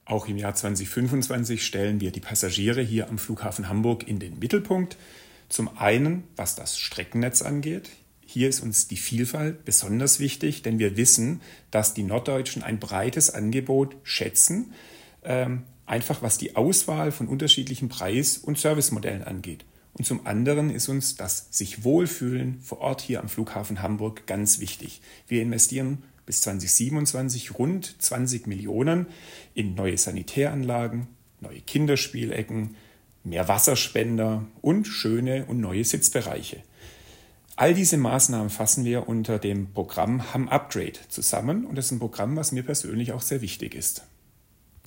Auch im Jahr 2025 stellen wir die Passagiere hier am Flughafen Hamburg in den Mittelpunkt. Zum einen, was das Streckennetz angeht. Hier ist uns die Vielfalt besonders wichtig, denn wir wissen, dass die Norddeutschen ein breites Angebot schätzen, einfach was die Auswahl von unterschiedlichen Preis- und Servicemodellen angeht. Und zum anderen ist uns das sich wohlfühlen vor Ort hier am Flughafen Hamburg ganz wichtig. Wir investieren bis 2027 rund 20 Millionen in neue Sanitäranlagen, neue Kinderspielecken, mehr Wasserspender und schöne und neue Sitzbereiche. All diese Maßnahmen fassen wir unter dem Programm Hamm Upgrade zusammen und das ist ein Programm, was mir persönlich auch sehr wichtig ist.